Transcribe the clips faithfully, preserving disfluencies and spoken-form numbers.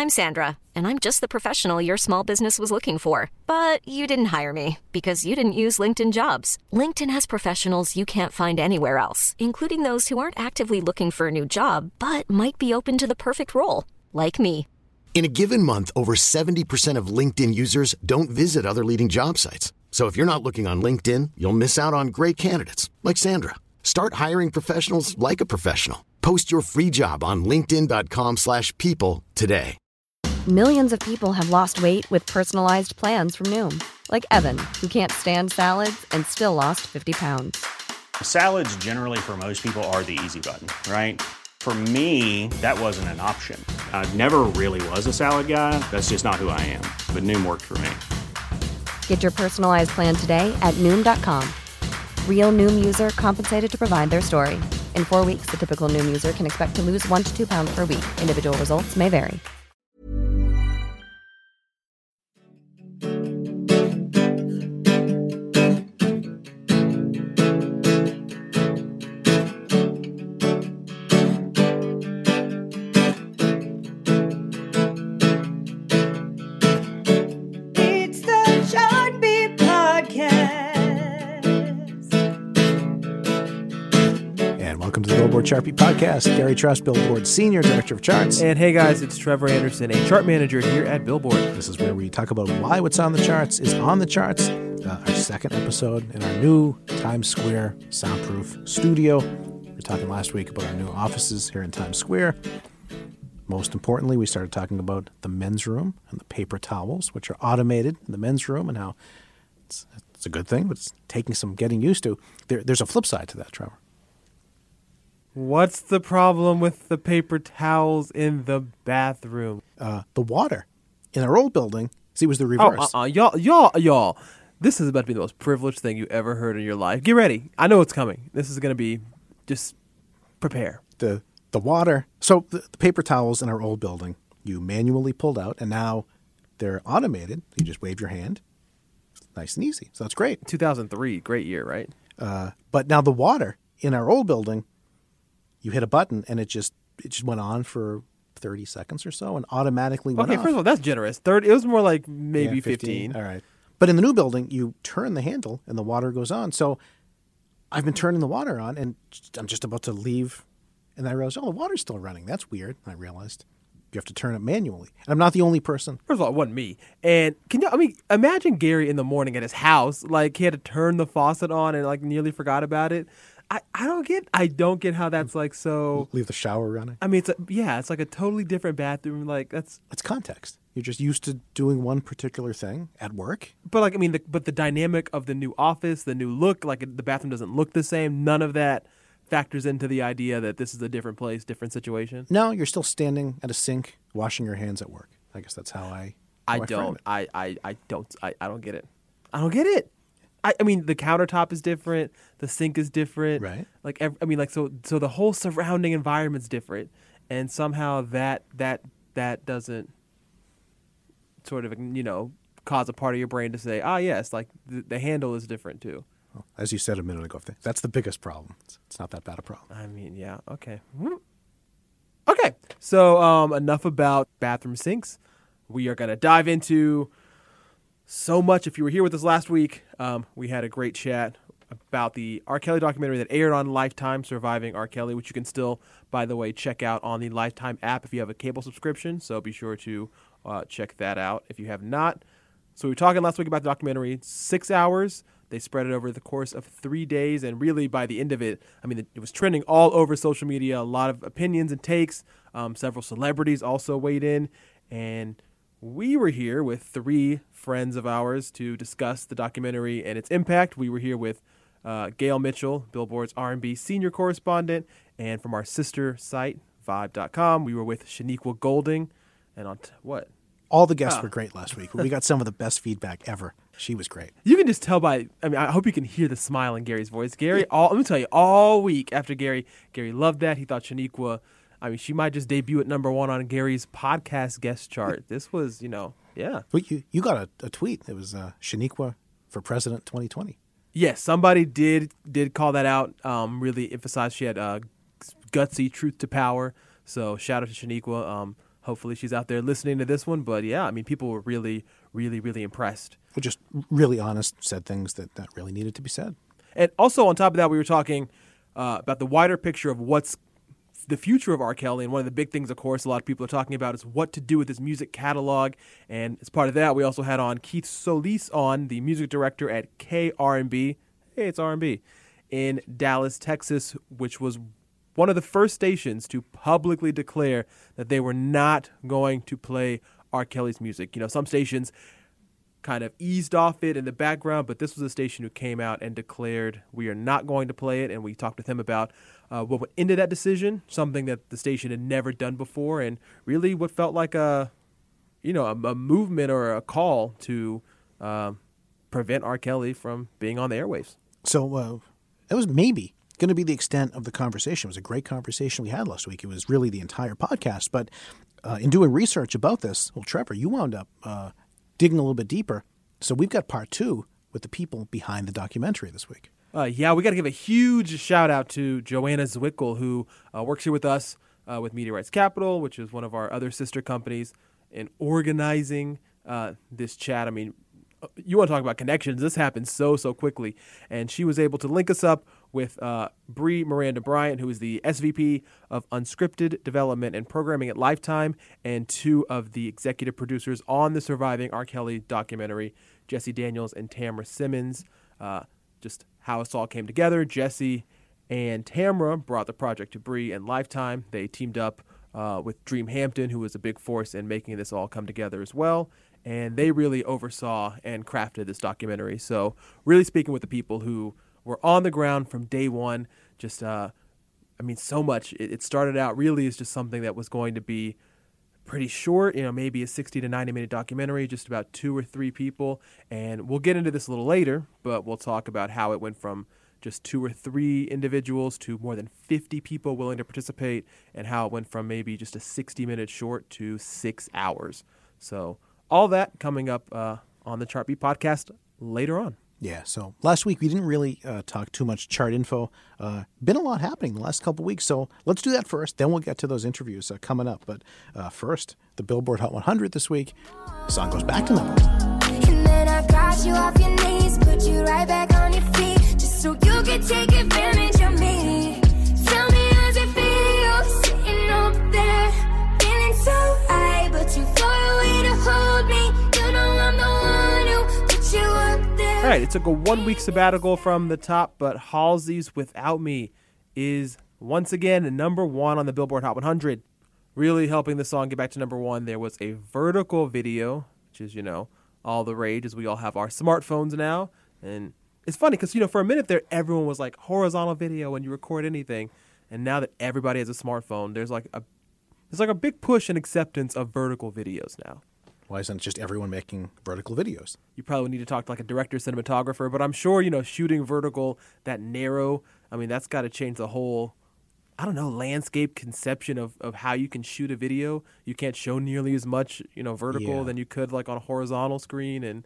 I'm Sandra, and I'm just the professional your small business was looking for. But you didn't hire me because you didn't use LinkedIn Jobs. LinkedIn has professionals you can't find anywhere else, including those who aren't actively looking for a new job, but might be open to the perfect role, like me. In a given month, over seventy percent of LinkedIn users don't visit other leading job sites. So if you're not looking on LinkedIn, you'll miss out on great candidates like Sandra. Start hiring professionals like a professional. Post your free job on linkedin dot com slash people today. Millions of people have lost weight with personalized plans from Noom. Like Evan, who can't stand salads and still lost fifty pounds. Salads generally for most people are the easy button, right? For me, that wasn't an option. I never really was a salad guy. That's just not who I am. But Noom worked for me. Get your personalized plan today at Noom dot com. Real Noom user compensated to provide their story. In four weeks, the typical Noom user can expect to lose one to two pounds per week. Individual results may vary. Welcome to the Billboard Chart Beat Podcast. Gary Truss, Billboard Senior Director of Charts. And hey guys, it's Trevor Anderson, a chart manager here at Billboard. This is where we talk about why what's on the charts is on the charts. Uh, our second episode in our new Times Square soundproof studio. We were talking last week about our new offices here in Times Square. Most importantly, we started talking about the men's room and the paper towels, which are automated in the men's room, and how it's, it's a good thing, but it's taking some getting used to. There, there's a flip side to that, Trevor. What's the problem with the paper towels in the bathroom? Uh, the water in our old building, see, was the reverse. Oh, uh-uh. Y'all, y'all, y'all. This is about to be the most privileged thing you ever heard in your life. Get ready. I know it's coming. This is going to be, just prepare. The the water. So the, the paper towels in our old building, you manually pulled out, and now they're automated. You just wave your hand. Nice and easy. So that's great. two thousand three, great year, right? Uh, but now the water in our old building, you hit a button and it just it just went on for thirty seconds or so and automatically went okay, off. Okay, first of all, that's generous. thirty, it was more like maybe yeah, fifteen. fifteen. All right. But in the new building, you turn the handle and the water goes on. So I've been turning the water on and I'm just about to leave. And I realized, oh, the water's still running. That's weird. I realized you have to turn it manually. And I'm not the only person. First of all, it wasn't me. And can you, I mean, imagine Gary in the morning at his house. Like he had to turn the faucet on and like nearly forgot about it. I, I don't get I don't get how that's like so. Leave the shower running. I mean, it's a, yeah, it's like a totally different bathroom. Like that's it's context. You're just used to doing one particular thing at work. But like I mean, the, but the dynamic of the new office, the new look, like the bathroom doesn't look the same. None of that factors into the idea that this is a different place, different situation. No, you're still standing at a sink, washing your hands at work. I guess that's how I. How I, I don't. I, I I don't. I, I don't get it. I don't get it. I, I mean, the countertop is different. The sink is different. Right. Like, every, I mean, like, so, so the whole surrounding environment's different, and somehow that that that doesn't sort of, you know, cause a part of your brain to say, ah, yes, like the, the handle is different too. Well, as you said a minute ago, that's the biggest problem. It's, it's not that bad a problem. I mean, yeah. Okay. Okay. So, um, enough about bathroom sinks. We are gonna dive into so much. If you were here with us last week, um, we had a great chat about the R. Kelly documentary that aired on Lifetime, Surviving R. Kelly, which you can still, by the way, check out on the Lifetime app if you have a cable subscription. So be sure to uh, check that out if you have not. So we were talking last week about the documentary. Six hours. They spread it over the course of three days. And really, by the end of it, I mean, it was trending all over social media. A lot of opinions and takes. Um, several celebrities also weighed in. And we were here with three friends of ours to discuss the documentary and its impact. We were here with uh, Gail Mitchell, Billboard's R and B senior correspondent, and from our sister site, Vibe dot com, we were with Shaniqua Golding. And on t- what? All the guests oh. were great last week. We got some of the best feedback ever. She was great. You can just tell by, I mean, I hope you can hear the smile in Gary's voice. Gary, all, let me tell you, all week after Gary, Gary loved that. He thought Shaniqua, I mean, she might just debut at number one on Gary's podcast guest chart. This was, you know, yeah. Well, you, you got a, a tweet. It was uh, Shaniqua for President twenty twenty. Yes, somebody did did call that out, um, really emphasized she had uh, gutsy truth to power. So shout out to Shaniqua. Um, hopefully she's out there listening to this one. But yeah, I mean, people were really, really, really impressed. Well, just really honest, said things that, that really needed to be said. And also on top of that, we were talking uh, about the wider picture of what's the future of R. Kelly. And one of the big things, of course, a lot of people are talking about is what to do with his music catalog. And as part of that, we also had on Keith Solis on, the music director at K R and B. Hey, it's R and B. In Dallas, Texas, which was one of the first stations to publicly declare that they were not going to play R. Kelly's music. You know, some stations kind of eased off it in the background, but this was a station who came out and declared we are not going to play it. And we talked with him about uh, what went into that decision, something that the station had never done before, and really what felt like a, you know, a, a movement or a call to uh, prevent R. Kelly from being on the airwaves. So uh, that was maybe going to be the extent of the conversation. It was a great conversation we had last week. It was really the entire podcast. But uh, in doing research about this, well, Trevor, you wound up uh, digging a little bit deeper. So we've got part two with the people behind the documentary this week. Uh, yeah, we got to give a huge shout out to Joanna Zwickel, who uh, works here with us uh, with Media Rights Capital, which is one of our other sister companies, in organizing uh, this chat. I mean, you want to talk about connections. This happened so, so quickly. And she was able to link us up with uh, Bree Miranda Bryant, who is the S V P of Unscripted Development and Programming at Lifetime, and two of the executive producers on the surviving R. Kelly documentary, Jesse Daniels and Tamara Simmons. Uh, just how it all came together. Jesse and Tamara brought the project to Bree and Lifetime. They teamed up uh, with Dream Hampton, who was a big force in making this all come together as well. And they really oversaw and crafted this documentary. So really speaking with the people who were on the ground from day one, just, uh, I mean, so much. It, it started out really as just something that was going to be pretty short, you know, maybe a sixty to ninety minute documentary, just about two or three people. And we'll get into this a little later, but we'll talk about how it went from just two or three individuals to more than fifty people willing to participate, and how it went from maybe just a sixty minute short to six hours. So all that coming up uh, on the Chart Beat podcast later on. Yeah, so last week we didn't really uh, talk too much chart info. Uh, been a lot happening the last couple weeks, so let's do that first. Then we'll get to those interviews uh, coming up. But uh, first, the Billboard Hot one hundred this week. The song goes back to number one. And then I got you off your knees, put you right back on your feet, just so you could take advantage of me. Tell me how's it feel, sitting up there, feeling so high, but you far away to hold me. You know I'm the one who put you up there. All right, it took a one-week sabbatical from the top, but Halsey's Without Me is once again number one on the Billboard Hot one hundred. Really helping the song get back to number one, there was a vertical video, which is, you know, all the rage as we all have our smartphones now. And it's funny because, you know, for a minute there, everyone was like horizontal video when you record anything. And now that everybody has a smartphone, there's like a there's like a big push and acceptance of vertical videos now. Why isn't just everyone making vertical videos? You probably need to talk to like a director, cinematographer, but I'm sure, you know, shooting vertical, that narrow, I mean, that's got to change the whole, I don't know, landscape conception of, of how you can shoot a video. You can't show nearly as much, you know, vertical Yeah. than you could like on a horizontal screen. And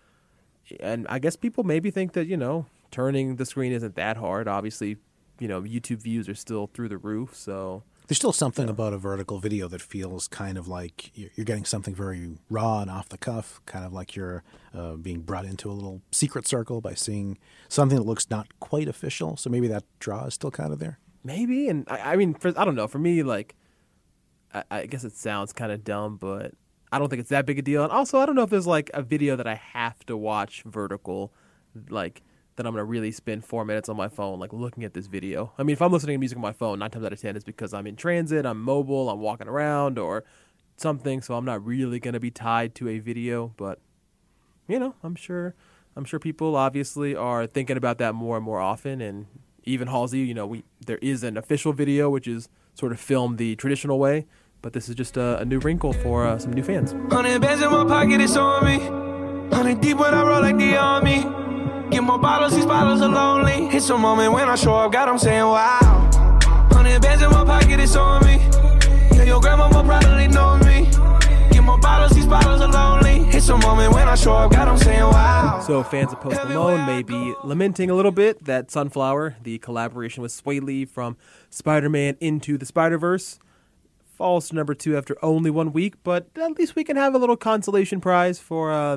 and I guess people maybe think that, you know, turning the screen isn't that hard. Obviously, you know, YouTube views are still through the roof, so... There's still something about a vertical video that feels kind of like you're getting something very raw and off the cuff, kind of like you're uh, being brought into a little secret circle by seeing something that looks not quite official. So maybe that draw is still kind of there. Maybe, and I, I mean, for, I don't know. For me, like, I, I guess it sounds kind of dumb, but I don't think it's that big a deal. And also, I don't know if there's like a video that I have to watch vertical, like, that I'm going to really spend four minutes on my phone, like, looking at this video. I mean, if I'm listening to music on my phone, nine times out of ten, it's because I'm in transit, I'm mobile, I'm walking around, or something, so I'm not really going to be tied to a video. But, you know, I'm sure I'm sure people obviously are thinking about that more and more often. And even Halsey, you know, we there is an official video, which is sort of filmed the traditional way, but this is just a, a new wrinkle for uh, some new fans. Hundred bands in my pocket, it's on me. Hundred deep when I roll like the army. Get more bottles, these bottles are lonely. It's a moment when I show up, God, I'm saying wow. Hundred bands in my pocket, it's on me. Yeah, your grandma will probably know me. Get more bottles, these bottles are lonely. It's a moment when I show up, God, I'm saying wow. So fans of Post Malone may be lamenting a little bit that Sunflower, the collaboration with Sway Lee from Spider-Man Into the Spider-Verse, falls to number two after only one week, but at least we can have a little consolation prize for uh,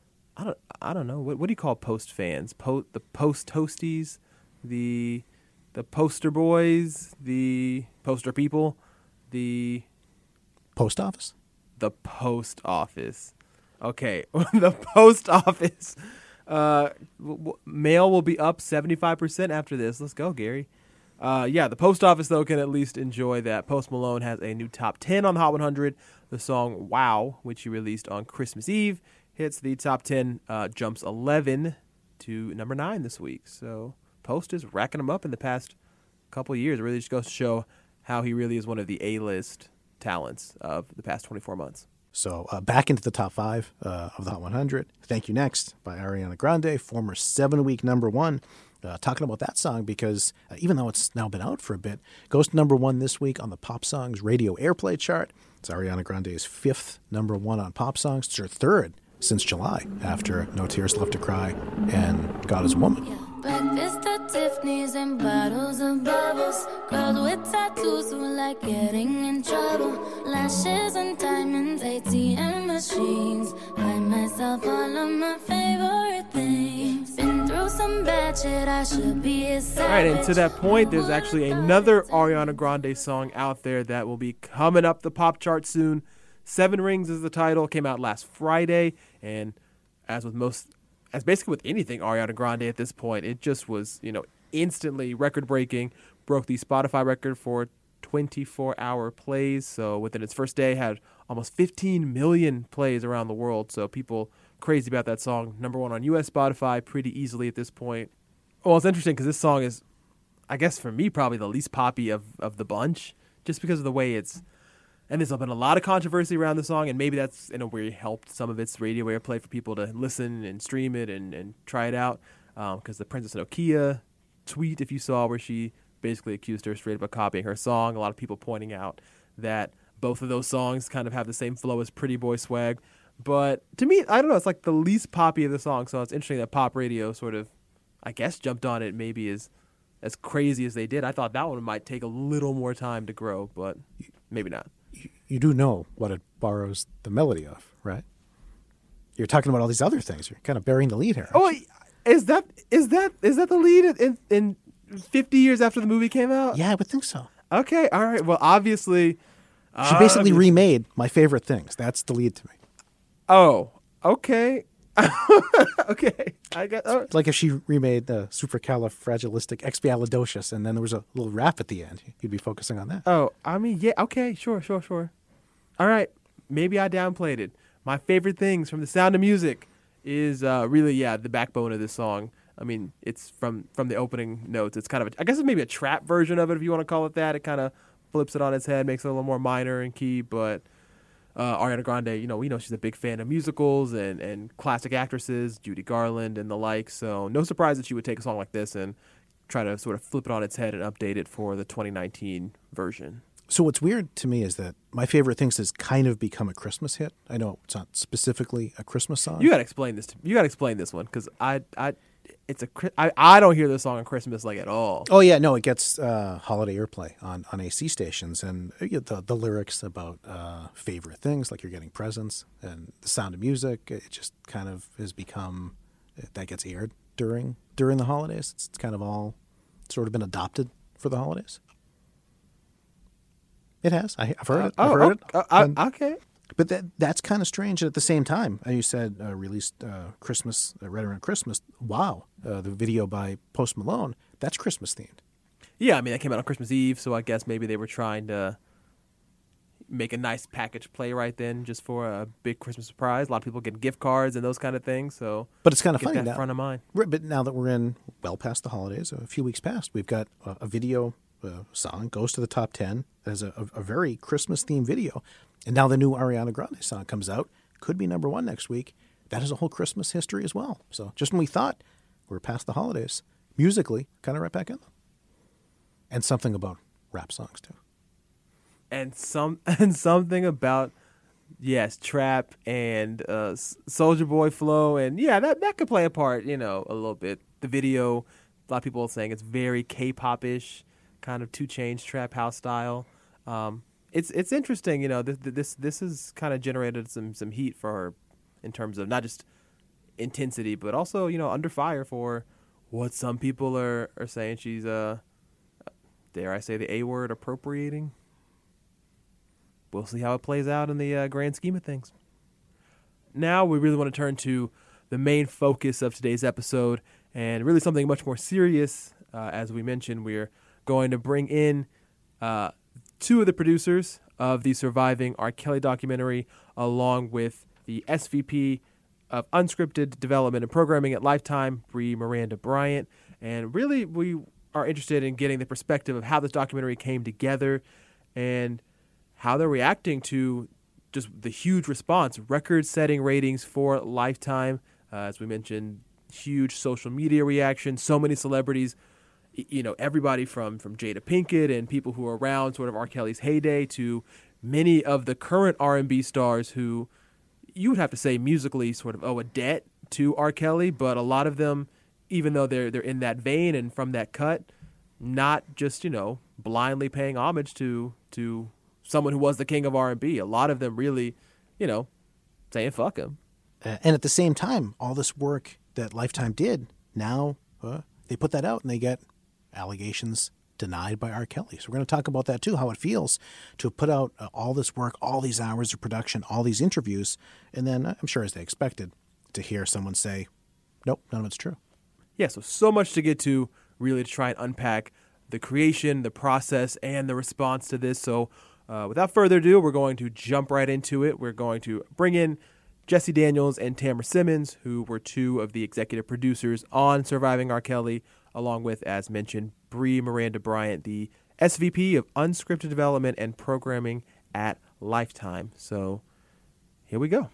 I don't I don't know what what do you call Post fans? Po- the Post Toasties, the the Poster Boys, the Poster People, the Post office. The Post Office. Okay, the Post Office. Uh, w- w- mail will be up seventy-five percent after this. Let's go, Gary. Uh, yeah, the Post Office, though, can at least enjoy that. Post Malone has a new top ten on the Hot one hundred. The song Wow, which he released on Christmas Eve, hits the top ten, uh, jumps eleven to number nine this week. So Post is racking them up in the past couple of years. It really just goes to show how he really is one of the A-list talents of the past twenty-four months. So uh, back into the top five uh, of the Hot one hundred. Thank You Next by Ariana Grande, former seven-week number one. Uh, talking about that song because uh, even though it's now been out for a bit, goes to number one this week on the Pop Songs radio airplay chart. It's Ariana Grande's fifth number one on Pop Songs. It's her third since July after No Tears Left to Cry and God Is a Woman. Breakfast at Tiffany's and bottles of bubbles. Girls with tattoos who like getting in trouble. Lashes and diamonds, A T M machines. Buy myself all of my favorite things. Been through some bad shit, I should be a savage. All right, and to that point, there's actually another Ariana Grande song out there that will be coming up the pop chart soon. Seven Rings is the title. Came out last Friday, and as with most... as basically with anything Ariana Grande at this point, it just was, you know, instantly record-breaking, broke the Spotify record for twenty-four hour plays. So within its first day, had almost fifteen million plays around the world. So people crazy about that song. Number one on U S Spotify pretty easily at this point. Well, it's interesting because this song is, I guess for me, probably the least poppy of, of the bunch, just because of the way it's... And there's been a lot of controversy around the song, and maybe that's in a way helped some of its radio airplay for people to listen and stream it and, and try it out. Because um, the Princess Nokia tweet, if you saw, where she basically accused her straight up of copying her song. A lot of people pointing out that both of those songs kind of have the same flow as Pretty Boy Swag. But to me, I don't know, it's like the least poppy of the song. So it's interesting that pop radio sort of, I guess, jumped on it maybe as, as crazy as they did. I thought that one might take a little more time to grow, but maybe not. You do know what it borrows the melody of, right? You're talking about all these other things. You're kind of burying the lead here. Oh, is that is that is that the lead in, in fifty years after the movie came out? Yeah, I would think so. Okay, all right. Well, obviously, she basically obviously. remade My Favorite Things. That's the lead to me. Oh, okay, okay. I got. Oh. It's like if she remade uh, Supercalifragilisticexpialidocious, and then there was a little rap at the end. You'd be focusing on that. Oh, I mean, yeah. Okay, sure, sure, sure. All right, maybe I downplayed it. My favorite things from The Sound of Music is uh, really, yeah, the backbone of this song. I mean, it's from, from the opening notes. It's kind of, a, I guess it's maybe a trap version of it, if you want to call it that. It kind of flips it on its head, makes it a little more minor in key. But uh, Ariana Grande, you know, we know she's a big fan of musicals and, and classic actresses, Judy Garland and the like. So no surprise that she would take a song like this and try to sort of flip it on its head and update it for the twenty nineteen version. So what's weird to me is that My Favorite Things has kind of become a Christmas hit. I know it's not specifically a Christmas song. You got to explain this. To, you got to explain this one because I, I, it's a, I, I don't hear this song on Christmas like at all. Oh yeah, no, it gets uh, holiday airplay on, on A C stations, and you get the the lyrics about uh, favorite things, like you're getting presents, and The Sound of Music. It just kind of has become that gets aired during during the holidays. It's, it's kind of all sort of been adopted for the holidays. It has. I, I've heard it. I've oh, heard it. oh, And- uh, okay. But that that's kind of strange. At the same time, and you said uh, released uh, Christmas, uh, right around Christmas. Wow, uh, the video by Post Malone, that's Christmas themed. Yeah, I mean, that came out on Christmas Eve, so I guess maybe they were trying to make a nice package play right then just for a big Christmas surprise. A lot of people get gift cards and those kind of things, so But it's kind of get funny that now. front of mind. Right, but now that we're in well past the holidays, a few weeks past, we've got a, a video uh, song goes to the top ten. There's a, a, a very Christmas themed video, and now the new Ariana Grande song comes out. Could be number one next week. That is a whole Christmas history as well. So just when we thought we were past the holidays, musically, kind of right back in them. And something about rap songs too. And some and something about yes, trap and uh, Soulja Boy flow, and yeah, that that could play a part, you know, a little bit. The video, a lot of people are saying it's very K-pop-ish, kind of two Chainz trap house style. Um, it's it's interesting, you know. This this this has kind of generated some some heat for her in terms of not just intensity, but also, you know, under fire for what some people are, are saying she's uh dare I say the A word, appropriating. We'll see how it plays out in the uh, grand scheme of things. Now we really want to turn to the main focus of today's episode, and really something much more serious. Uh, as we mentioned, we're going to bring in uh, two of the producers of the surviving R. Kelly documentary, along with the S V P of Unscripted Development and Programming at Lifetime, Bree Miranda Bryant. And really, we are interested in getting the perspective of how this documentary came together and how they're reacting to just the huge response, record-setting ratings for Lifetime. Uh, as we mentioned, huge social media reaction, so many celebrities, you know, everybody from, from Jada Pinkett and people who are around sort of R. Kelly's heyday to many of the current R and B stars who you would have to say musically sort of owe a debt to R. Kelly, but a lot of them, even though they're they're in that vein and from that cut, not just, you know, blindly paying homage to to someone who was the king of R and B. A lot of them really, you know, saying fuck him. Uh, and at the same time, all this work that Lifetime did, now uh, they put that out and they get allegations denied by R. Kelly. So we're going to talk about that too, how it feels to have put out uh, all this work, all these hours of production, all these interviews, and then uh, I'm sure as they expected to hear someone say, nope, none of it's true. Yeah, so so much to get to, really, to try and unpack the creation, the process, and the response to this. So uh, without further ado, we're going to jump right into it. We're going to bring in Jesse Daniels and Tamara Simmons, who were two of the executive producers on Surviving R. Kelly, along with, as mentioned, Bree Miranda Bryant, the S V P of Unscripted Development and Programming at Lifetime. So here we go.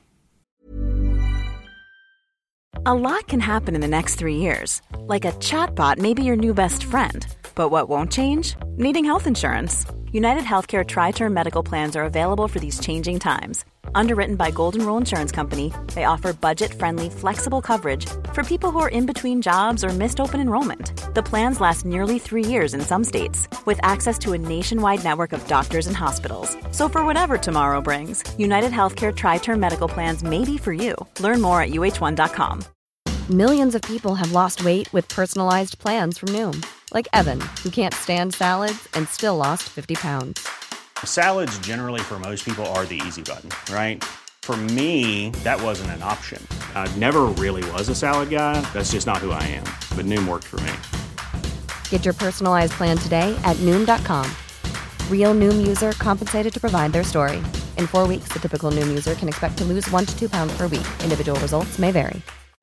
A lot can happen in the next three years. Like a chatbot may be your new best friend. But what won't change? Needing health insurance. United Healthcare Tri-Term Medical Plans are available for these changing times. Underwritten by Golden Rule Insurance Company, they offer budget-friendly, flexible coverage for people who are in between jobs or missed open enrollment. The plans last nearly three years in some states, with access to a nationwide network of doctors and hospitals. So for whatever tomorrow brings, United Healthcare Tri-Term Medical Plans may be for you. Learn more at U H one dot com. Millions of people have lost weight with personalized plans from Noom. Like Evan, who can't stand salads and still lost fifty pounds. Salads generally for most people are the easy button, right? For me, that wasn't an option. I never really was a salad guy. That's just not who I am. But Noom worked for me. Get your personalized plan today at Noom dot com. Real Noom user compensated to provide their story. In four weeks, the typical Noom user can expect to lose one to two pounds per week. Individual results may vary.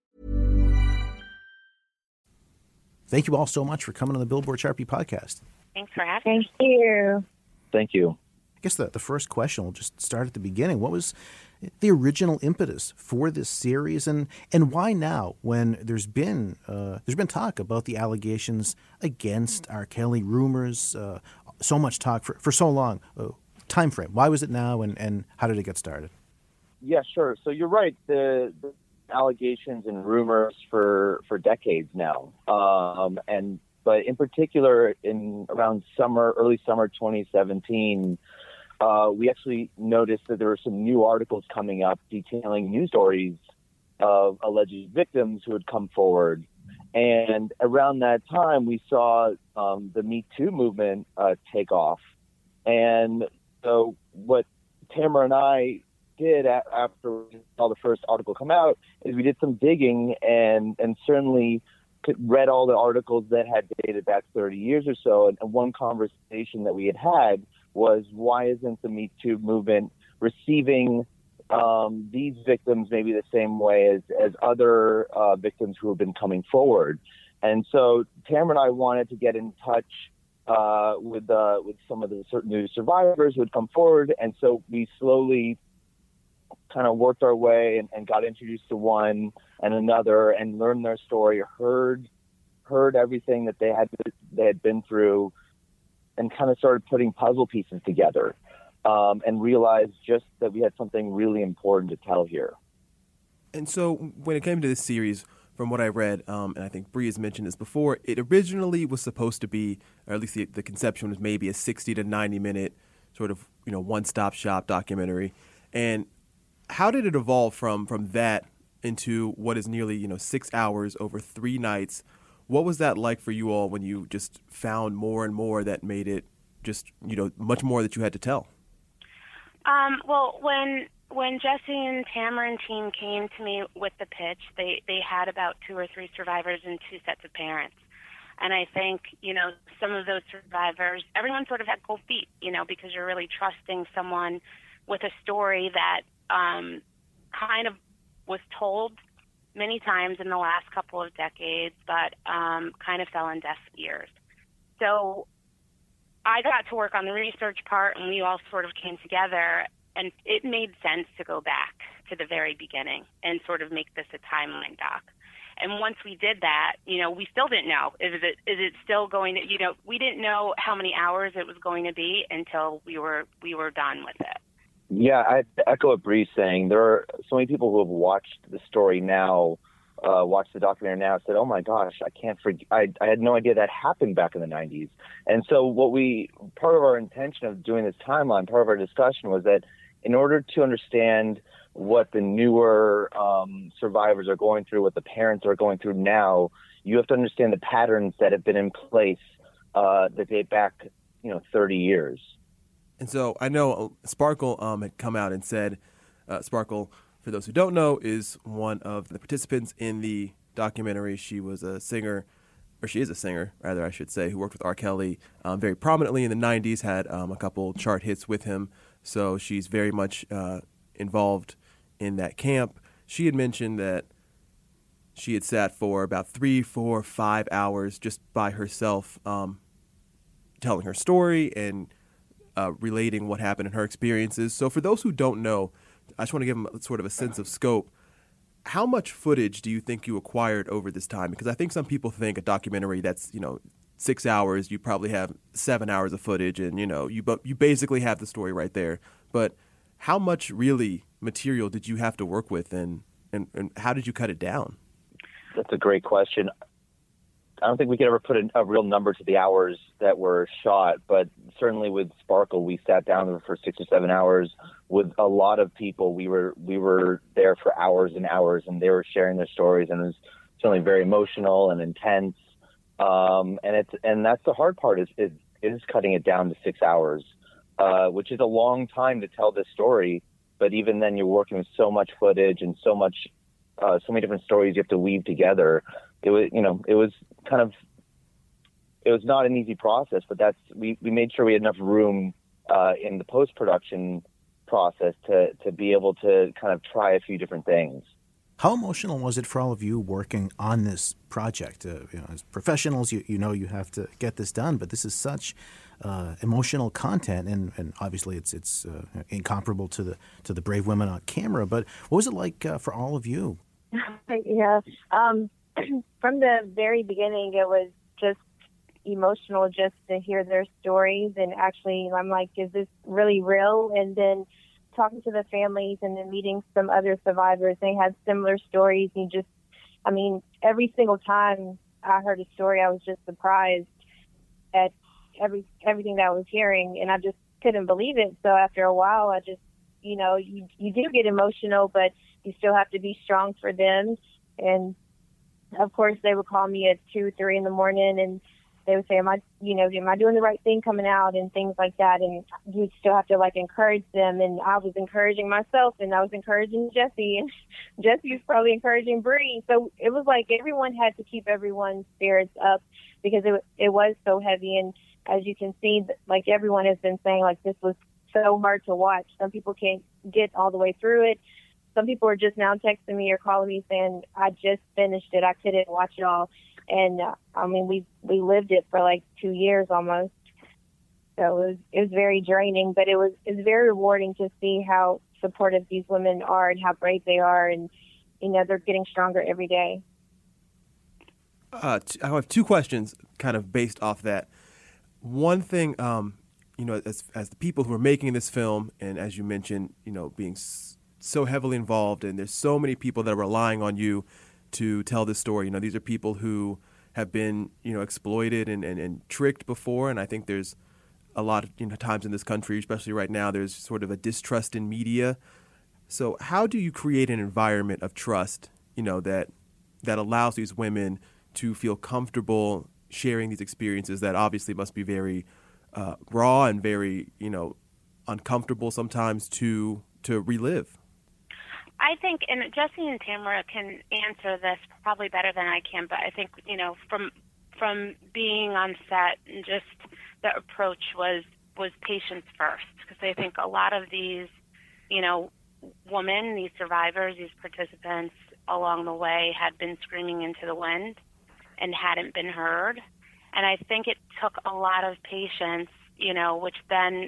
Thank you all so much for coming on the Billboard Sharpie podcast. Thanks for having me. Thank you. Thank you. I guess the, the first question will just start at the beginning. What was the original impetus for this series, and, and why now, when there's been uh, there's been talk about the allegations against R. Kelly, rumors, uh, so much talk for, for so long? Uh, time frame. Why was it now, and, and how did it get started? Yeah, sure. So you're right. The, the allegations and rumors for, for decades now, um, and but in particular, in around summer, early summer twenty seventeen. Uh, we actually noticed that there were some new articles coming up detailing news stories of alleged victims who had come forward. And around that time, we saw um, the Me Too movement uh, take off. And so what Tamara and I did a- after we saw the first article come out is we did some digging and, and certainly read all the articles that had dated back thirty years or so. And, and one conversation that we had had was, why isn't the Me Too movement receiving um, these victims maybe the same way as, as other uh, victims who have been coming forward? And so Tamara and I wanted to get in touch uh, with uh, with some of the certain new survivors who had come forward. And so we slowly kind of worked our way and, and got introduced to one and another and learned their story, heard heard everything that they had they had been through, and kind of started putting puzzle pieces together, um, and realized just that we had something really important to tell here. And so when it came to this series, from what I read, um, and I think Bree has mentioned this before, it originally was supposed to be, or at least the, the conception was maybe a sixty to ninety minute sort of, you know, one-stop shop documentary. And how did it evolve from from that into what is nearly, you know, six hours over three nights? What was that like for you all when you just found more and more that made it just, you know, much more that you had to tell? Um, well, when when Jesse and Tamara and team came to me with the pitch, they, they had about two or three survivors and two sets of parents. And I think, you know, some of those survivors, everyone sort of had cold feet, you know, because you're really trusting someone with a story that um, kind of was told many times in the last couple of decades, but um, kind of fell on deaf ears. So I got to work on the research part, and we all sort of came together, and it made sense to go back to the very beginning and sort of make this a timeline doc. And once we did that, you know, we still didn't know, is it is it still going to, you know, we didn't know how many hours it was going to be until we were we were done with it. Yeah, I echo what Bree's saying. There are so many people who have watched the story now, uh, watched the documentary now, said, "Oh my gosh, I can't forget. I, I had no idea that happened back in the nineties." And so, what we part of our intention of doing this timeline, part of our discussion was that in order to understand what the newer um, survivors are going through, what the parents are going through now, you have to understand the patterns that have been in place uh, that date back, you know, thirty years. And so I know Sparkle um, had come out and said, uh, Sparkle, for those who don't know, is one of the participants in the documentary. She was a singer, or she is a singer, rather, I should say, who worked with R. Kelly um, very prominently in the nineties, had um, a couple chart hits with him. So she's very much uh, involved in that camp. She had mentioned that she had sat for about three, four, five hours just by herself, um, telling her story and uh, relating what happened in her experiences. So for those who don't know, I just want to give them sort of a sense of scope. How much footage do you think you acquired over this time? Because I think some people think a documentary that's, you know, six hours, you probably have seven hours of footage, and, you know, you you basically have the story right there. But how much really material did you have to work with, and, and, and how did you cut it down? That's a great question. I don't think we could ever put a, a real number to the hours that were shot, but certainly with Sparkle, we sat down for six or seven hours. With a lot of people, we were we were there for hours and hours, and they were sharing their stories, and it was certainly very emotional and intense. Um, and it's and that's the hard part is is, is cutting it down to six hours, uh, which is a long time to tell this story. But even then, you're working with so much footage and so much, uh, so many different stories you have to weave together. It was, you know, it was kind of, it was not an easy process. But that's we, we made sure we had enough room uh, in the post production process to to be able to kind of try a few different things. How emotional was it for all of you working on this project? Uh, you know, as professionals, you, you know you have to get this done, but this is such uh, emotional content, and, and obviously it's it's uh, incomparable to the to the brave women on camera. But what was it like uh, for all of you? Yeah, um, from the very beginning, it was just emotional just to hear their stories, and actually, I'm like, is this really real? And then talking to the families and then meeting some other survivors, they had similar stories. You just, I mean, every single time I heard a story, I was just surprised at every everything that I was hearing, and I just couldn't believe it. So after a while, I just, you know, you you do get emotional, but you still have to be strong for them. And of course, they would call me at two, three in the morning, and they would say, am I, you know, am I doing the right thing coming out, and things like that. And you still have to like encourage them. And I was encouraging myself, and I was encouraging Jesse, and Jesse was probably encouraging Bree. So it was like everyone had to keep everyone's spirits up because it it was so heavy. And as you can see, like everyone has been saying, like this was so hard to watch. Some people can't get all the way through it. Some people are just now texting me or calling me saying, I just finished it. I couldn't watch it all. And uh, I mean, we we lived it for like two years almost. So it was it was very draining, but it was it was very rewarding to see how supportive these women are and how brave they are, and you know they're getting stronger every day. Uh, t- I have two questions, kind of based off that. One thing, um, you know, as as the people who are making this film, and as you mentioned, you know, being s- so heavily involved, and there's so many people that are relying on you to tell this story. You know, these are people who have been, you know, exploited and, and, and tricked before, and I think there's a lot of you know, times in this country, especially right now, there's sort of a distrust in media. So how do you create an environment of trust, you know, that that allows these women to feel comfortable sharing these experiences that obviously must be very uh, raw and very, you know, uncomfortable sometimes to to relive? I think, and Jesse and Tamara can answer this probably better than I can, but I think, you know, from from being on set, and just the approach was was patience first, because I think a lot of these, you know, women, these survivors, these participants along the way had been screaming into the wind and hadn't been heard. And I think it took a lot of patience, you know, which then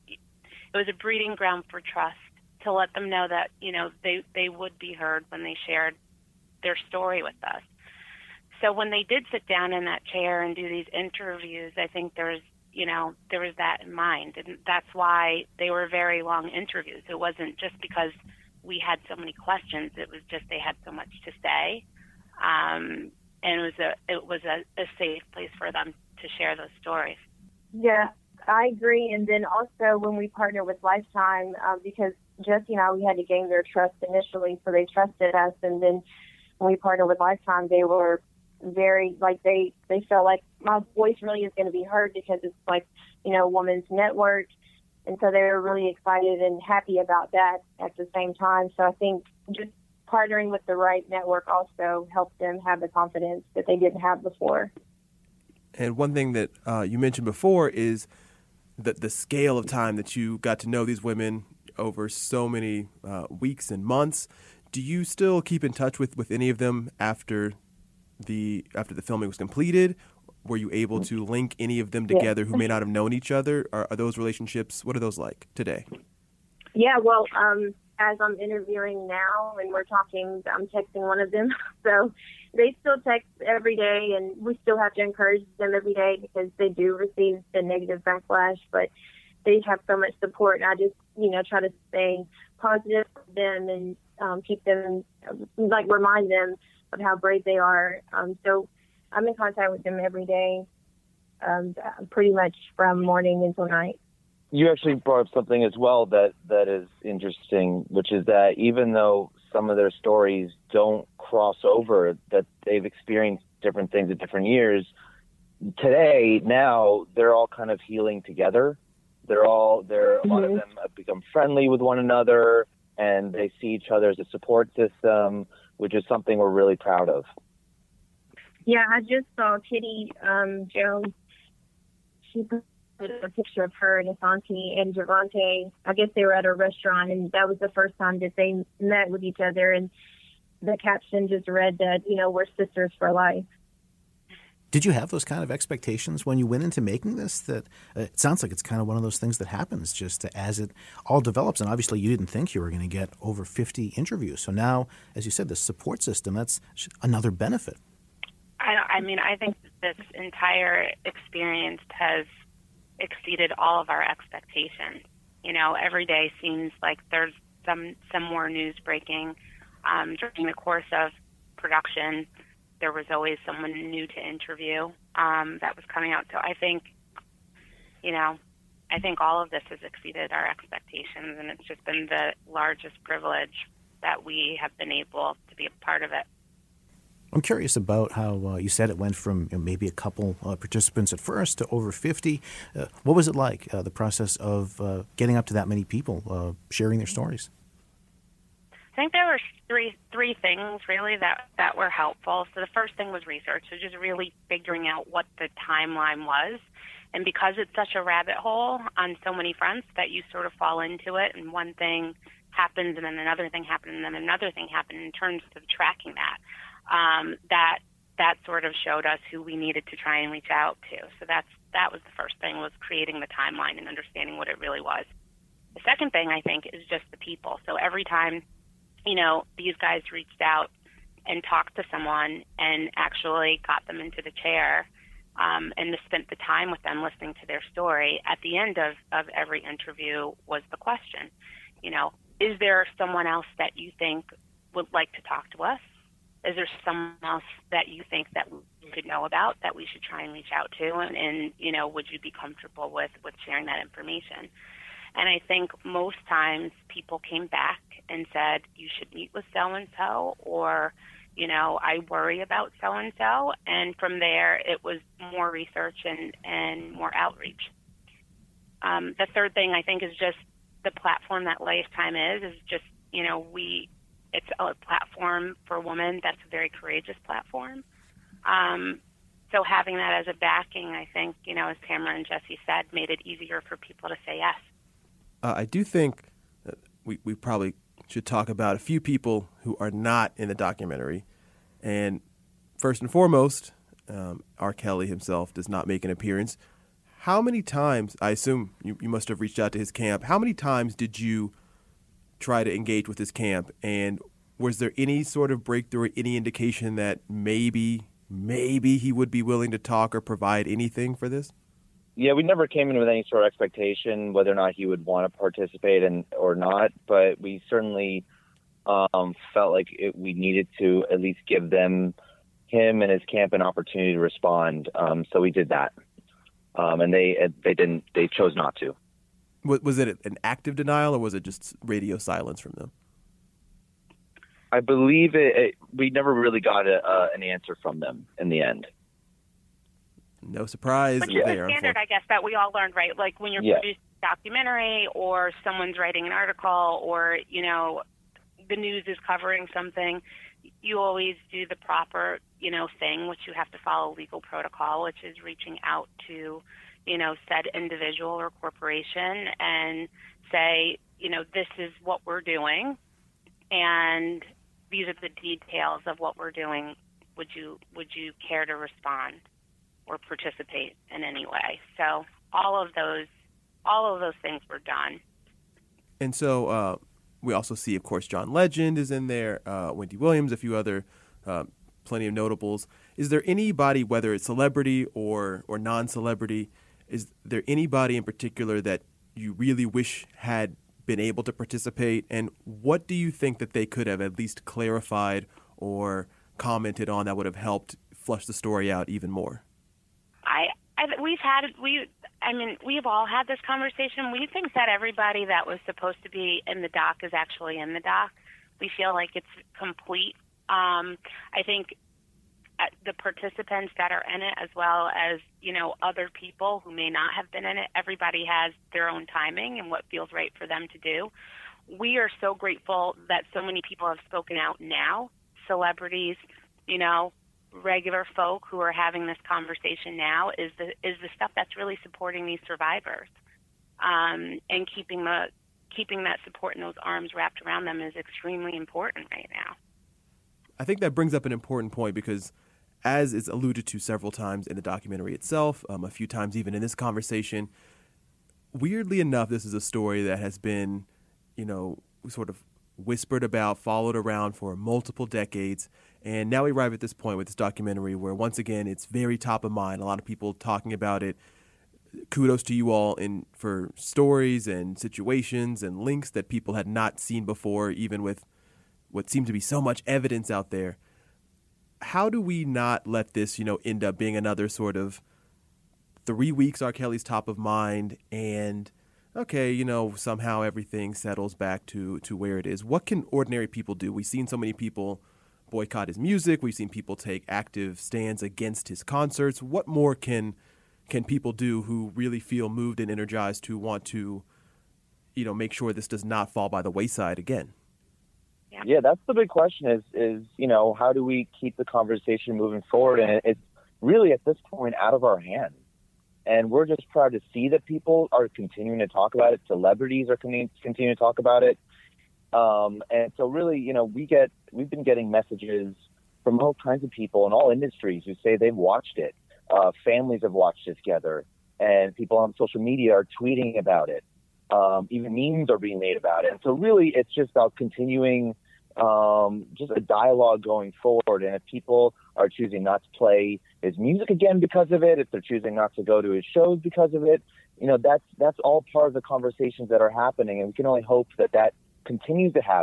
it was a breeding ground for trust, to let them know that, you know, they, they would be heard when they shared their story with us. So when they did sit down in that chair and do these interviews, I think there was, you know, there was that in mind. And that's why they were very long interviews. It wasn't just because we had so many questions. It was just they had so much to say. Um, and it was a it was a, a safe place for them to share those stories. Yeah, I agree. And then also when we partnered with Lifetime, um, because Jesse and I, we had to gain their trust initially, so they trusted us. And then when we partnered with Lifetime, they were very, like, they, they felt like my voice really is going to be heard, because it's like, you know, Women's Network. And so they were really excited and happy about that at the same time. So I think just partnering with the right network also helped them have the confidence that they didn't have before. And one thing that uh, you mentioned before is the, the scale of time that you got to know these women over so many uh, weeks and months. Do you still keep in touch with, with any of them after the after the filming was completed? Were you able to link any of them together yeah. who may not have known each other? Are, are those relationships, what are those like today? Yeah, well, um, as I'm interviewing now and we're talking, I'm texting one of them. So they still text every day, and we still have to encourage them every day because they do receive the negative backlash, but they have so much support. And I just, you know, try to stay positive with them and um, keep them, like, remind them of how brave they are. Um, so I'm in contact with them every day, um, pretty much from morning until night. You actually brought up something as well that, that is interesting, which is that even though some of their stories don't cross over, that they've experienced different things at different years, today, now, they're all kind of healing together. They're all, they're, mm-hmm. a lot of them have become friendly with one another, and they see each other as a support system, which is something we're really proud of. Yeah, I just saw Kitty um, Jones. She put a picture of her and Asante and Javante. I guess they were at a restaurant, and that was the first time that they met with each other. And the caption just read that, you know, we're sisters for life. Did you have those kind of expectations when you went into making this? That uh, it sounds like it's kind of one of those things that happens just as it all develops. And obviously you didn't think you were going to get over fifty interviews. So now, as you said, the support system, that's another benefit. I, I mean, I think this entire experience has exceeded all of our expectations. You know, every day seems like there's some, some more news breaking. Um, during the course of production, there was always someone new to interview um, that was coming out. So I think, you know, I think all of this has exceeded our expectations, and it's just been the largest privilege that we have been able to be a part of it. I'm curious about how uh, you said it went from you know, maybe a couple uh, participants at first to over fifty. Uh, what was it like, uh, the process of uh, getting up to that many people uh, sharing their stories? I think there were three three things really that, that were helpful. So the first thing was research, so just really figuring out what the timeline was. And because it's such a rabbit hole on so many fronts that you sort of fall into it, and one thing happens and then another thing happens and then another thing happens in terms of tracking that, um, that that sort of showed us who we needed to try and reach out to. So that's that was the first thing, was creating the timeline and understanding what it really was. The second thing, I think, is just the people. So every time, you know, these guys reached out and talked to someone and actually got them into the chair um, and spent the time with them listening to their story, at the end of, of every interview was the question, you know, is there someone else that you think would like to talk to us? is there someone else that you think that we should know about that we should try and reach out to? And, and you know, would you be comfortable with, with sharing that information? And I think most times people came back and said, you should meet with so-and-so, or, you know, I worry about so-and-so. And from there, it was more research and, and more outreach. Um, the third thing I think is just the platform that Lifetime is, is just, you know, we, it's a platform for women that's a very courageous platform. Um, so having that as a backing, I think, you know, as Tamara and Jesse said, made it easier for people to say yes. Uh, I do think that we, we probably should talk about a few people who are not in the documentary. And first and foremost, um, R. Kelly himself does not make an appearance. How many times, I assume you, you must have reached out to his camp, how many times did you try to engage with his camp? And was there any sort of breakthrough or any indication that maybe, maybe he would be willing to talk or provide anything for this? Yeah, we never came in with any sort of expectation whether or not he would want to participate and or not, but we certainly um, felt like it, we needed to at least give them, him and his camp, an opportunity to respond. Um, so we did that, um, and they they didn't. They chose not to. Was it an active denial, or was it just radio silence from them? I believe it. it we never really got a, uh, an answer from them in the end. No surprise Which is there. a standard, I guess, that we all learned, right? Like when you're Yeah. producing a documentary or someone's writing an article or, you know, the news is covering something, you always do the proper, you know, thing, which you have to follow legal protocol, which is reaching out to, you know, said individual or corporation and say, you know, this is what we're doing and these are the details of what we're doing. Would you would you care to respond or participate in any way? So all of those all of those things were done. And so uh, we also see, of course, John Legend is in there, uh, Wendy Williams, a few other, uh, plenty of notables. Is there anybody, whether it's celebrity or, or non-celebrity, is there anybody in particular that you really wish had been able to participate? And what do you think that they could have at least clarified or commented on that would have helped flush the story out even more? I, I we've had we I mean we've all had this conversation. We think that everybody that was supposed to be in the doc is actually in the doc. We feel like it's complete. Um, I think the participants that are in it, as well as you know other people who may not have been in it, everybody has their own timing and what feels right for them to do. We are so grateful that so many people have spoken out now, celebrities, you know. Regular folk who are having this conversation now is the is the stuff that's really supporting these survivors, um, and keeping the keeping that support and those arms wrapped around them is extremely important right now. I think that brings up an important point because, as is alluded to several times in the documentary itself, um, a few times even in this conversation, weirdly enough, this is a story that has been, you know, sort of whispered about, followed around for multiple decades. And now we arrive at this point with this documentary where, once again, it's very top of mind. A lot of people talking about it. Kudos to you all in for stories and situations and links that people had not seen before, even with what seemed to be so much evidence out there. How do we not let this, you know, end up being another sort of three weeks R. Kelly's top of mind and, okay, you know, somehow everything settles back to, to where it is? What can ordinary people do? We've seen so many people boycott his music. We've seen people take active stands against his concerts. What more can can people do who really feel moved and energized to want to, you know, make sure this does not fall by the wayside again? Yeah, yeah that's the big question is, is, you know, how do we keep the conversation moving forward? And it's really at this point out of our hands. And we're just proud to see that people are continuing to talk about it. Celebrities are continuing to talk about it. Um, and so really, you know, we get, we've been getting messages from all kinds of people in all industries who say they've watched it. Uh, families have watched it together, and people on social media are tweeting about it. Um, even memes are being made about it. And so really it's just about continuing um, just a dialogue going forward. And if people are choosing not to play his music again because of it, if they're choosing not to go to his shows because of it, you know, that's, that's all part of the conversations that are happening. And we can only hope that that continues to happen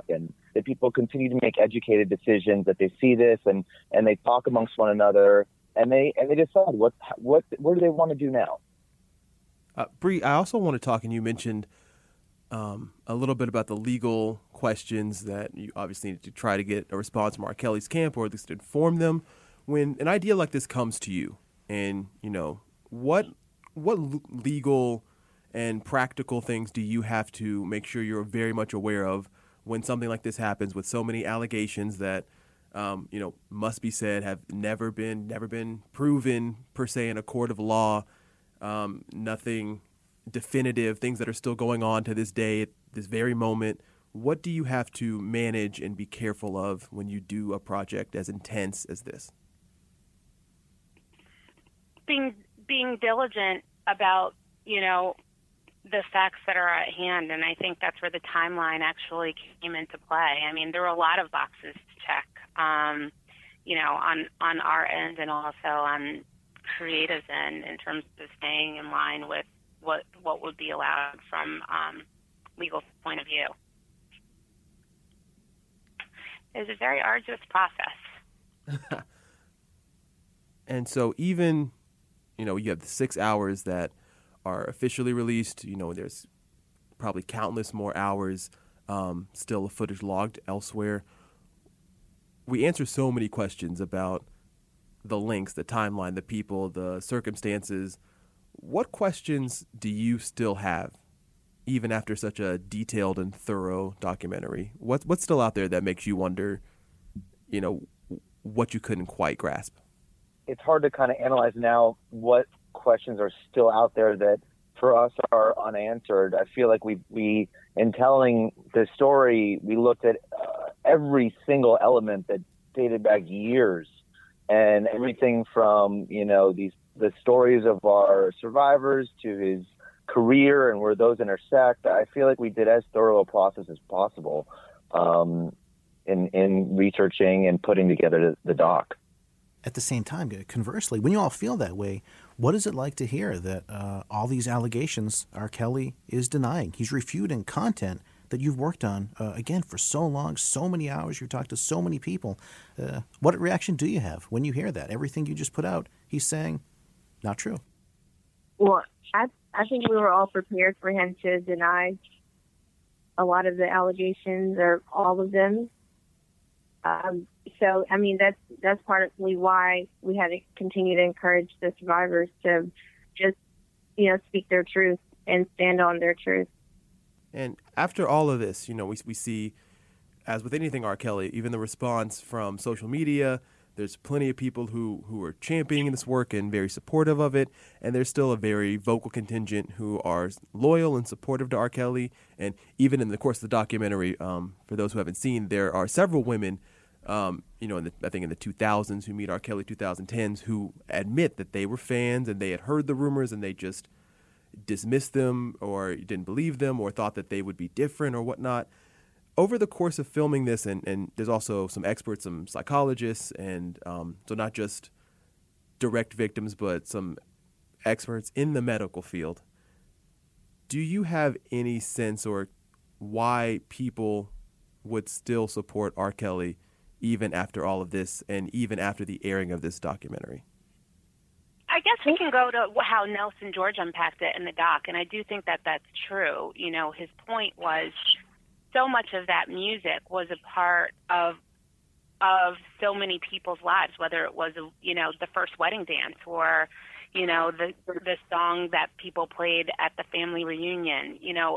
that people continue to make educated decisions, that they see this and, and they talk amongst one another and they and they decide what what what do they want to do now. Uh, Bree, I also want to talk, and you mentioned um, a little bit about the legal questions that you obviously need to try to get a response from R. Kelly's camp, or at least inform them. When an idea like this comes to you, and you know what what legal and practical things do you have to make sure you're very much aware of when something like this happens, with so many allegations that um, you know must be said have never been never been proven per se in a court of law, um, nothing definitive, things that are still going on to this day at this very moment. What do you have to manage and be careful of when you do a project as intense as this? Being being diligent about, you know, the facts that are at hand, and I think that's where the timeline actually came into play. I mean, there were a lot of boxes to check, um, you know, on, on our end and also on creative's end in terms of staying in line with what what would be allowed from um, legal point of view. It's a very arduous process. And so even, you know, you have the six hours that are officially released. You know, there's probably countless more hours um, still of footage logged elsewhere. We answer so many questions about the links, the timeline, the people, the circumstances. What questions do you still have, even after such a detailed and thorough documentary? What, what's still out there that makes you wonder, you know, what you couldn't quite grasp? It's hard to kind of analyze now what questions are still out there that for us are unanswered. I feel like we, we in telling the story, we looked at uh, every single element that dated back years, and everything from, you know, these the stories of our survivors to his career and where those intersect. I feel like we did as thorough a process as possible um, in in researching and putting together the, the doc. At the same time, conversely, when you all feel that way, what is it like to hear that uh, all these allegations R. Kelly is denying? He's refuting content that you've worked on, uh, again, for so long, so many hours, you've talked to so many people. Uh, what reaction do you have when you hear that? Everything you just put out, he's saying, not true. Well, I, I think we were all prepared for him to deny a lot of the allegations or all of them. Um, so, I mean, that's that's partly why we had to continue to encourage the survivors to just, you know, speak their truth and stand on their truth. And after all of this, you know, we we see, as with anything R. Kelly, even the response from social media, there's plenty of people who, who are championing this work and very supportive of it, and there's still a very vocal contingent who are loyal and supportive to R. Kelly. And even in the course of the documentary, um, for those who haven't seen, there are several women, um, you know, in the, I think in the two thousands who meet R. Kelly, twenty tens, who admit that they were fans and they had heard the rumors and they just dismissed them or didn't believe them or thought that they would be different or whatnot. Over the course of filming this, and, and there's also some experts, some psychologists, and um, so not just direct victims, but some experts in the medical field. Do you have any sense or why people would still support R. Kelly even after all of this and even after the airing of this documentary? I guess we can go to how Nelson George unpacked it in the doc, and I do think that that's true. You know, his point was so much of that music was a part of of so many people's lives, whether it was, you know, the first wedding dance or, you know, the the song that people played at the family reunion. You know,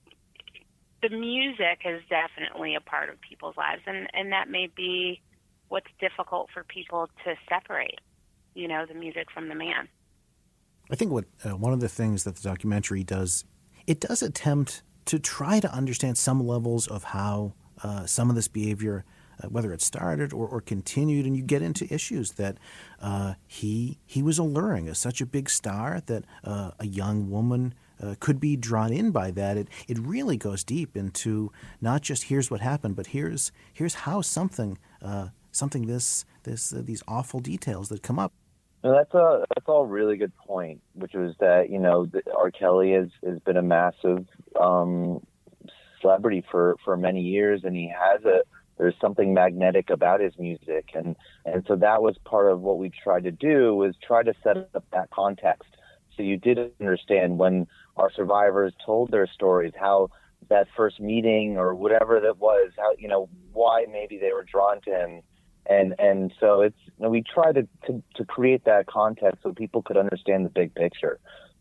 the music is definitely a part of people's lives, and, and that may be what's difficult for people to separate, you know, the music from the man. I think what uh, one of the things that the documentary does, it does attempt to try to understand some levels of how uh, some of this behavior, uh, whether it started or, or continued, and you get into issues that uh, he he was alluring as such a big star that uh, a young woman uh, could be drawn in by that. It it really goes deep into not just here's what happened, but here's here's how something uh, something this this uh, these awful details that come up. No, that's a that's all really good point, which was that, you know, the, R. Kelly has, has been a massive um, celebrity for, for many years, and he has a there's something magnetic about his music, and and so that was part of what we tried to do, was try to set up that context, so you did understand when our survivors told their stories, how that first meeting or whatever that was, how, you know, why maybe they were drawn to him. And and so it's, you know, we try to, to, to create that context so people could understand the big picture.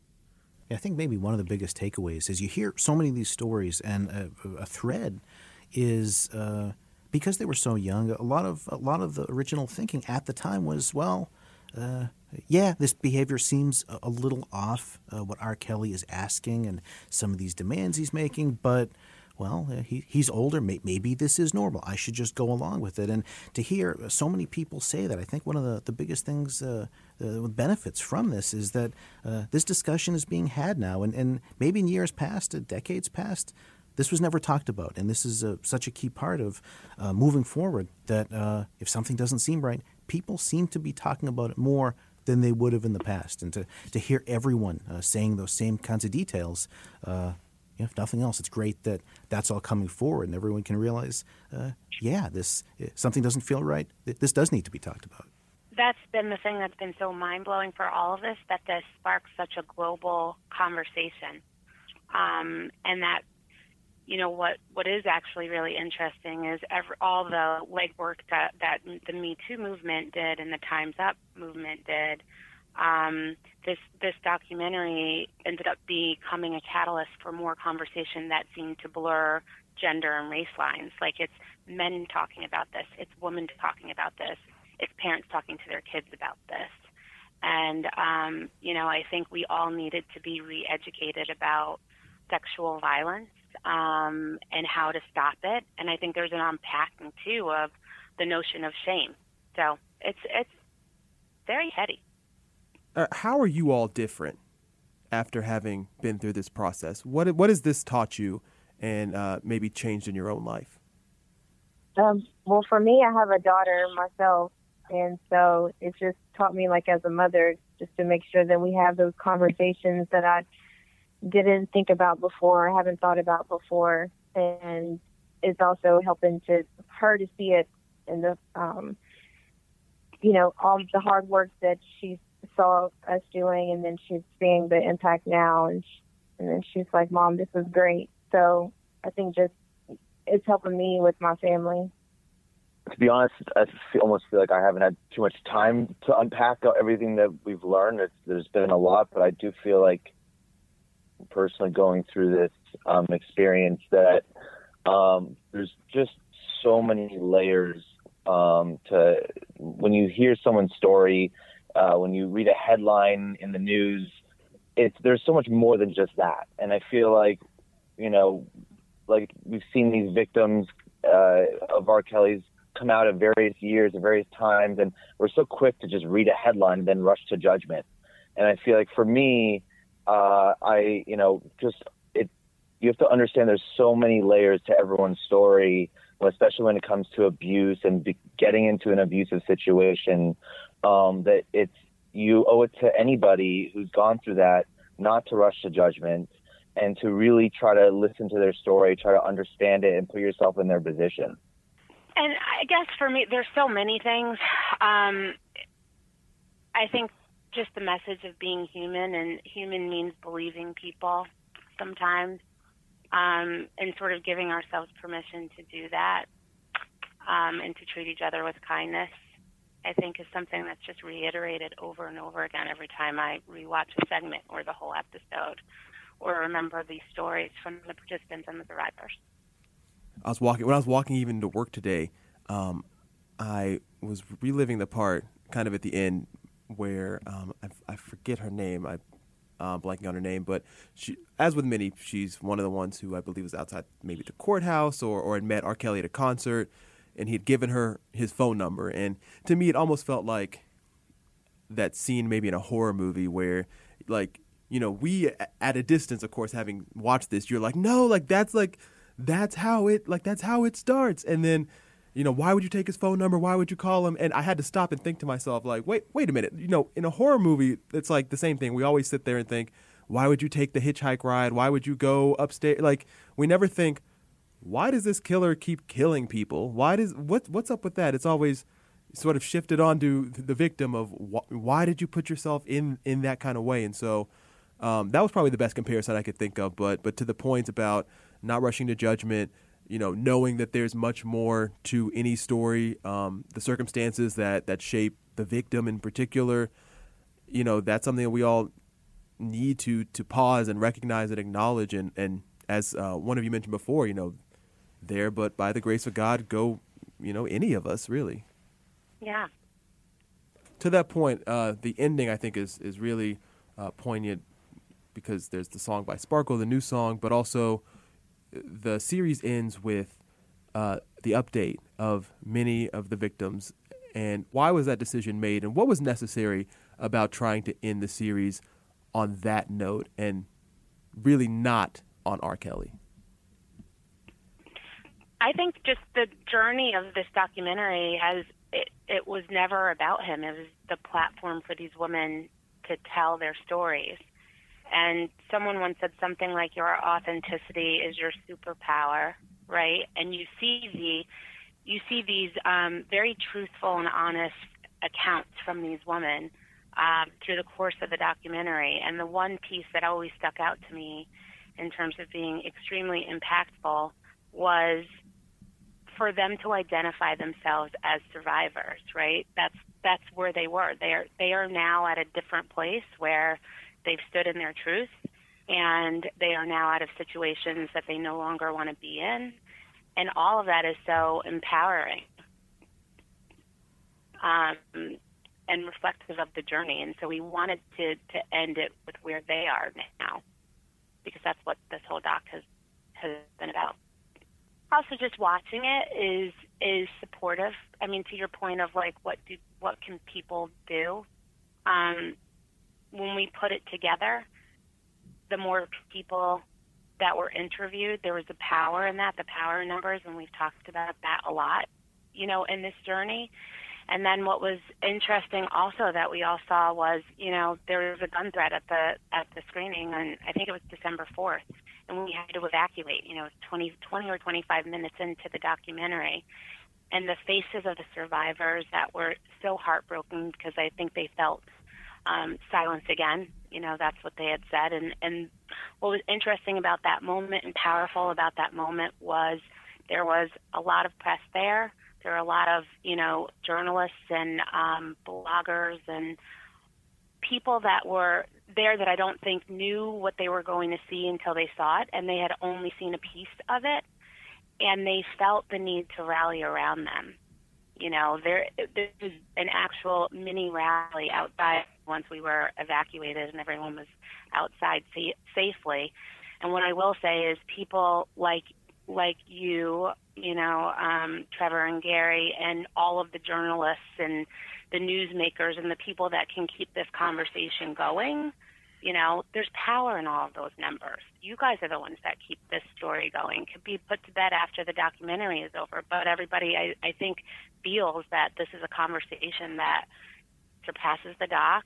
I think maybe one of the biggest takeaways is you hear so many of these stories, and a, a thread is uh, because they were so young. A lot of a lot of the original thinking at the time was, well, uh, yeah, this behavior seems a, a little off. Uh, what R. Kelly is asking and some of these demands he's making, but well, uh, he, he's older. May, maybe this is normal. I should just go along with it. And to hear so many people say that, I think one of the, the biggest things, uh, the benefits from this is that uh, this discussion is being had now. And, and maybe in years past, uh, decades past, this was never talked about. And this is uh, such a key part of uh, moving forward, that uh, if something doesn't seem right, people seem to be talking about it more than they would have in the past. And to, to hear everyone uh, saying those same kinds of details, uh, if nothing else, it's great that that's all coming forward and everyone can realize, uh, yeah, this something doesn't feel right. This does need to be talked about. That's been the thing that's been so mind-blowing for all of this, that this sparks such a global conversation. Um, and that, you know, what, what is actually really interesting is every, all the legwork that, that the Me Too movement did and the Time's Up movement did. Um, this this documentary ended up becoming a catalyst for more conversation that seemed to blur gender and race lines. Like, it's men talking about this, it's women talking about this, it's parents talking to their kids about this. And, um, you know, I think we all needed to be re-educated about sexual violence um, and how to stop it. And I think there's an unpacking, too, of the notion of shame. So it's it's very heady. Uh, how are you all different after having been through this process? What what has this taught you and uh, maybe changed in your own life? Um, well, for me, I have a daughter myself, and so it just taught me, like, as a mother, just to make sure that we have those conversations that I didn't think about before, haven't thought about before, and it's also helping to her to see it in the, um, you know, all the hard work that she's saw us doing, and then she's seeing the impact now, and she, and then she's like, Mom, this is great. So I think just it's helping me with my family. To be honest, I feel, almost feel like I haven't had too much time to unpack everything that we've learned. It's, there's been a lot, but I do feel like personally going through this um, experience that um, there's just so many layers um, to when you hear someone's story. Uh, when you read a headline in the news, it's there's so much more than just that. And I feel like, you know, like we've seen these victims uh, of R. Kelly's come out at various years, at various times, and we're so quick to just read a headline and then rush to judgment. And I feel like for me, uh, I, you know, just it, you have to understand there's so many layers to everyone's story, especially when it comes to abuse and be, getting into an abusive situation. Um, that it's you owe it to anybody who's gone through that not to rush to judgment and to really try to listen to their story, try to understand it, and put yourself in their position. And I guess for me, there's so many things. Um, I think just the message of being human, and human means believing people sometimes, um, and sort of giving ourselves permission to do that um, and to treat each other with kindness, I think is something that's just reiterated over and over again every time I rewatch a segment or the whole episode or remember these stories from the participants and the survivors. I was walking when I was walking even to work today. Um, I was reliving the part kind of at the end where um, I, I forget her name. I uh, blanking on her name, but she, as with many, she's one of the ones who I believe was outside maybe the courthouse or or had met R. Kelly at a concert. And he'd given her his phone number. And to me, it almost felt like that scene maybe in a horror movie where, like, you know, we at a distance, of course, having watched this, you're like, no, like, that's like, that's how it, like, that's how it starts. And then, you know, why would you take his phone number? Why would you call him? And I had to stop and think to myself, like, wait, wait a minute. You know, in a horror movie, it's like the same thing. We always sit there and think, why would you take the hitchhike ride? Why would you go upstairs? Like, we never think, why does this killer keep killing people? Why does what what's up with that? It's always sort of shifted onto the victim of wh- why did you put yourself in, in that kind of way? And so um, that was probably the best comparison I could think of. But but to the point about not rushing to judgment, you know, knowing that there's much more to any story, um, the circumstances that, that shape the victim in particular, you know, that's something that we all need to to pause and recognize and acknowledge. And, and as uh, one of you mentioned before, you know, there, but by the grace of God, go, you know, any of us, really. Yeah. To that point, uh, the ending, I think, is, is really uh, poignant because there's the song by Sparkle, the new song, but also the series ends with uh, the update of many of the victims. And why was that decision made, and what was necessary about trying to end the series on that note and really not on R. Kelly? I think just the journey of this documentary has, it, it was never about him. It was the platform for these women to tell their stories. And someone once said something like, your authenticity is your superpower, right? And you see the, you see these um, very truthful and honest accounts from these women um, through the course of the documentary. And the one piece that always stuck out to me in terms of being extremely impactful was for them to identify themselves as survivors, right? That's that's where they were. They are they are now at a different place where they've stood in their truth, and they are now out of situations that they no longer want to be in. And all of that is so empowering um, and reflective of the journey. And so we wanted to, to end it with where they are now, because that's what this whole doc has, has been about. Also, just watching it is is supportive. I mean, to your point of like, what do what can people do? Um, when we put it together, the more people that were interviewed, there was a power in that, the power in numbers, and we've talked about that a lot, you know, in this journey. And then what was interesting also that we all saw was, you know, there was a gun threat at the at the screening, and I think it was December fourth, and we had to evacuate. You know, it was twenty, twenty or twenty-five minutes into the documentary, and the faces of the survivors that were so heartbroken because I think they felt um, silence again. You know, that's what they had said. And, and what was interesting about that moment and powerful about that moment was there was a lot of press there. There were a lot of, you know, journalists and um, bloggers and people that were there that I don't think knew what they were going to see until they saw it, and they had only seen a piece of it, and they felt the need to rally around them. You know, there, there was an actual mini rally outside once we were evacuated and everyone was outside sa- safely. And what I will say is people like like you, you know, um, Trevor and Gary, and all of the journalists and the newsmakers and the people that can keep this conversation going, you know, there's power in all of those numbers. You guys are the ones that keep this story going. It could be put to bed after the documentary is over, but everybody, I, I think, feels that this is a conversation that surpasses the doc,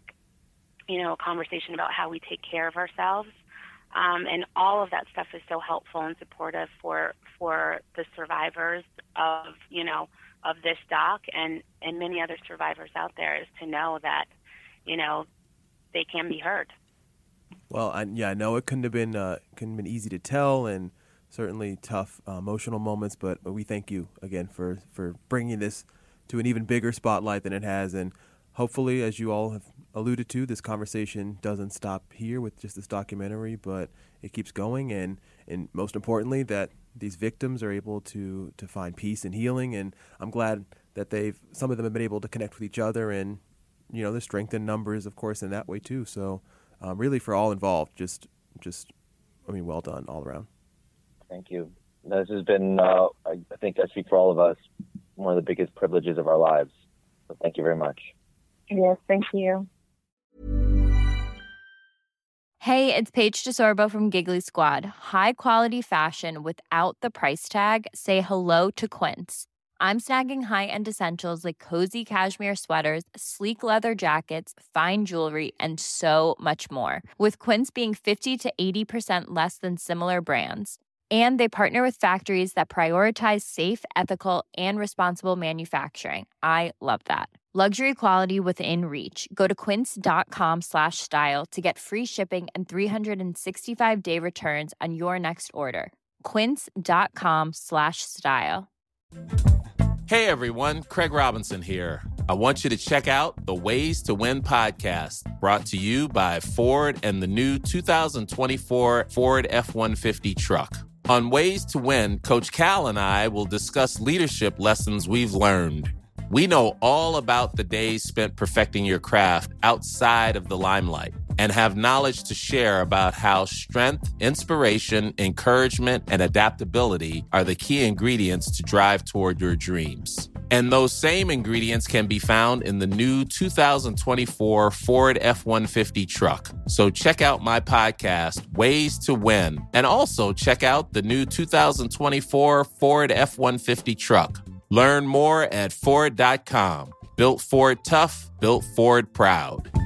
you know, a conversation about how we take care of ourselves. Um, and all of that stuff is so helpful and supportive for for the survivors of, you know, of this doc and, and many other survivors out there, is to know that, you know, they can be heard. Well, I, yeah, I know it couldn't have been uh, couldn't have been easy to tell, and certainly tough uh, emotional moments. But, but we thank you again for, for bringing this to an even bigger spotlight than it has, and hopefully, as you all have alluded to, this conversation doesn't stop here with just this documentary, but it keeps going, and, and most importantly, that these victims are able to, to find peace and healing. And I'm glad that they've some of them have been able to connect with each other, and you know, there's strength in numbers, of course, in that way too. So, um, really, for all involved, just just I mean, well done all around. Thank you. This has been, uh, I think, I speak for all of us, one of the biggest privileges of our lives. So, thank you very much. Yes, thank you. Hey, it's Paige DeSorbo from Giggly Squad. High quality fashion without the price tag. Say hello to Quince. I'm snagging high-end essentials like cozy cashmere sweaters, sleek leather jackets, fine jewelry, and so much more. With Quince being fifty to eighty percent less than similar brands. And they partner with factories that prioritize safe, ethical, and responsible manufacturing. I love that. Luxury quality within reach. Go to quince.com slash style to get free shipping and three sixty-five day returns on your next order. Quince.com slash style. Hey everyone, Craig Robinson here. I want you to check out the Ways to Win podcast, brought to you by Ford and the new two thousand twenty-four Ford F one fifty truck. On Ways to Win, Coach Cal and I will discuss leadership lessons we've learned. We know all about the days spent perfecting your craft outside of the limelight and have knowledge to share about how strength, inspiration, encouragement, and adaptability are the key ingredients to drive toward your dreams. And those same ingredients can be found in the new two thousand twenty-four Ford F one fifty truck. So check out my podcast, Ways to Win, and also check out the new two thousand twenty-four Ford F one fifty truck. Learn more at Ford dot com. Built Ford tough, built Ford proud.